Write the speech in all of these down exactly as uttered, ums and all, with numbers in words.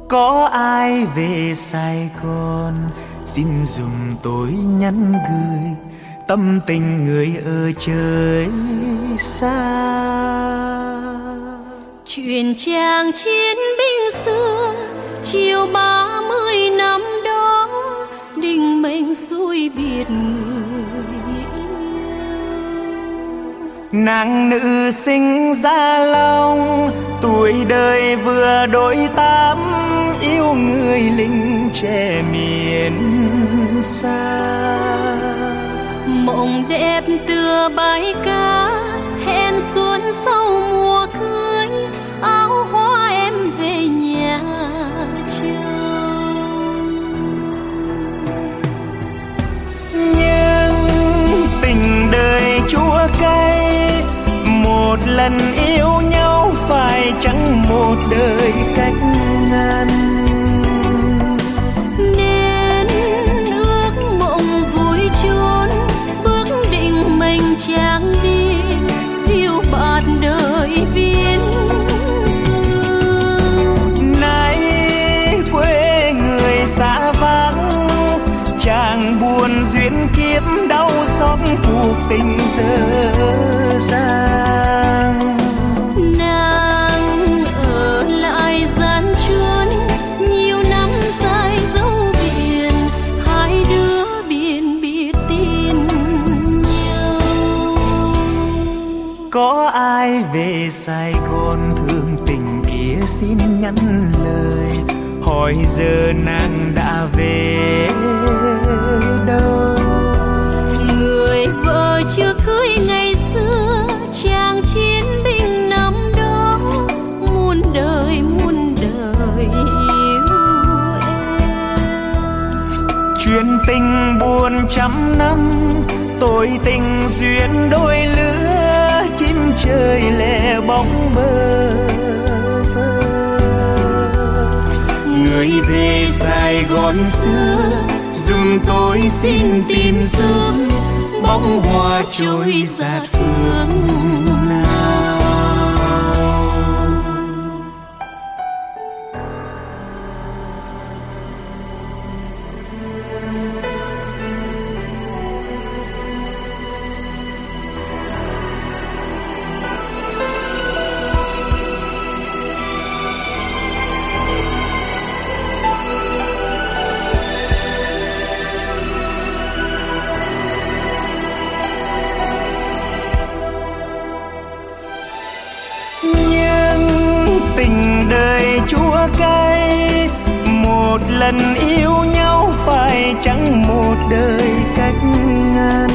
Có ai về Sài Gòn xin dùm tôi nhắn gửi tâm tình người ở trời xa. Chuyện chàng chiến binh xưa chiều ba mươi năm đó, định mệnh xuôi biệt người yêu. Nàng nữ sinh Gia Long, tuổi đời vừa đôi tám, yêu người lính trẻ miền xa. Mộng đẹp tựa bãi cá, hẹn xuân sau mùa cưới, áo hoa em về nhà chồng. Nhưng tình đời chua cay, một lần yêu nhau phải chăng một đời cách ngăn. Nên ước mộng vui chốn, bước định mình chàng đi, phiêu bạt đời viễn vương. Nay quê người xa vắng, chàng buồn duyên kiếp đau xót cuộc tình dở dang. Nàng ở lại gian truân nhiều năm dài dấu biển, hai đứa biển biệt tin nhau. Có ai về Sài Gòn thương tình kia xin nhắn lời, hỏi giờ nàng đã về đâu. Người vợ chưa cưới ngày xưa, chàng chiến binh năm đó, muôn đời muôn đời yêu em. Chuyện tình buồn trăm năm, tôi tình duyên đôi lứa, chim trời lẻ bóng bơ vơ. Người về Sài Gòn xưa, dùm tôi xin tìm giúp bóng hoa trôi dạt phương nào. Tình đời chua cay, một lần yêu nhau phải chăng một đời cách ngăn.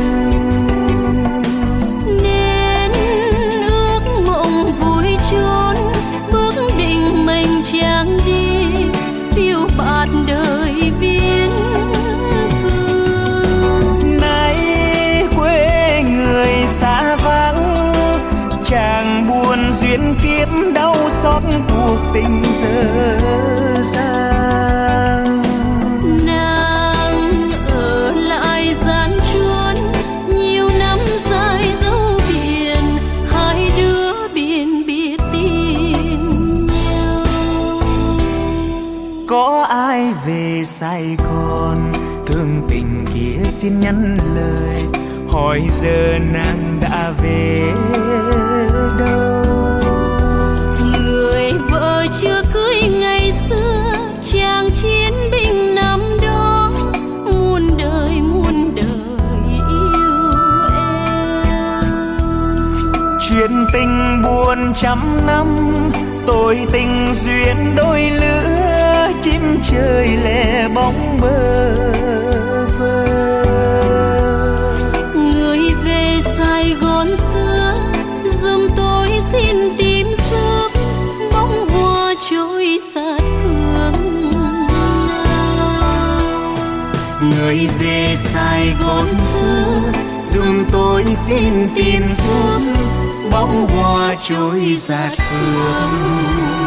Nên ước mộng vui chốn, bước định mình chàng đi, phiêu bạt đời viễn phương. Nay quê người xa vắng, chàng buồn duyên kiếp đau xót cuộc tình dở dang. Nàng ở lại gian truân nhiều năm dài dấu biển, hai đứa biển biệt tin nhau. Có ai về Sài Gòn thương tình kia xin nhắn lời, hỏi giờ nàng đã về đâu. Người vợ chưa cưới ngày xưa, chàng chiến binh năm đó, muôn đời muôn đời yêu em. Chuyện tình buồn trăm năm, tôi tình duyên đôi lứa, chim trời lẻ bóng bơ vơ. Người về Sài Gòn xưa, giùm tôi xin tìm giúp bóng hoa trôi sát phương nào. Người về Sài Gòn xưa, dùm tôi xin tìm giúp bóng hoa trôi dạt phương